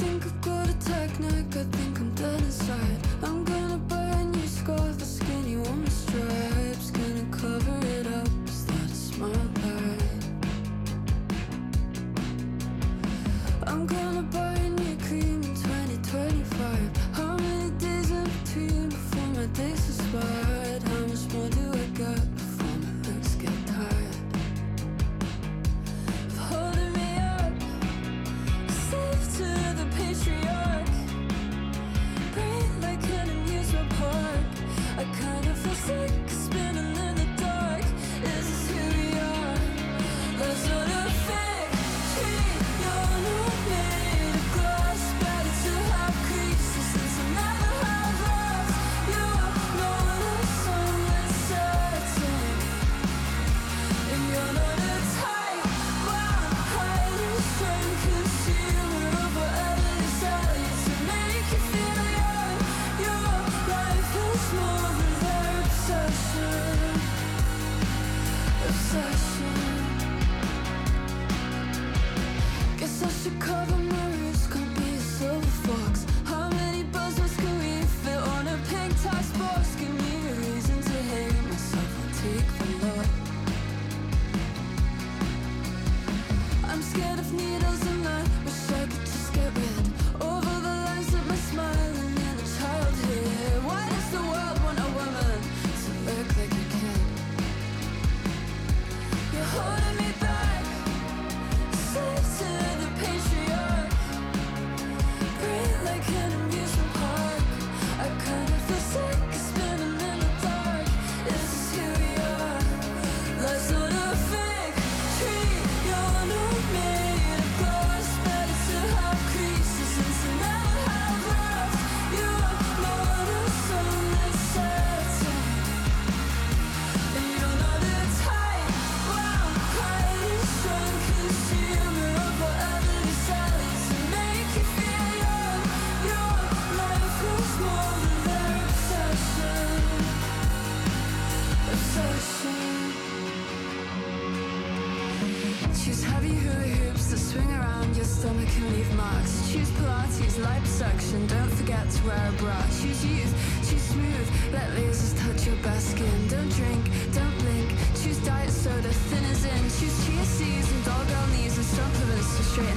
think I've got a technique, I think I'm dead inside. I'm gonna buy a new scarf, a skinny one with stripes. Gonna cover it up, is that a smart light? I'm gonna buy a new cream in 2025. How many days in between before my days expired? How much more do I got before my legs get tired? Holding me up, slave to the patriarch. Breathe like an amusement park. I kind of feel sick, spinning in the dark. Is this who we are? Let's not a fake tree. You're not made of glass, better to have creases than to never have love. You're not a sunlit setting, and you're not a tight, wound, highly strung consumer of whatever they sell you to make you feel young. Your life is more than their obsession. Guess I should cover my roots, can't be a silver fox. How many buzzwords can we fit on a pink tax box? Give me a reason to hate myself, I'll take the lot. I'm scared of needles and I wish I could just get rid of all the lines that my smiling inner child hid. Why does the world want a woman to look like a kid? You're holding me back, slave to the patriarch. Breathe like an amusement park. I kind of feel sick, spinning in the dark. Is this who we are? Let's not a fake tree. You're not made of glass, better to have creases than to never have love. You're not a sunlit setting, and you're not a tight, wound, highly strung consumer of whatever they sell you to make you feel young. Your life is more than their obsession. Choose heavy hula hoops that swing around your stomach and leave marks. Choose Pilates, liposuction, don't forget to wear a bra. Choose youth, choose smooth, let lasers touch your best skin. Don't drink, don't blink, choose diet soda, thin as in. Choose chia seeds and doggone knees and supplements to straighten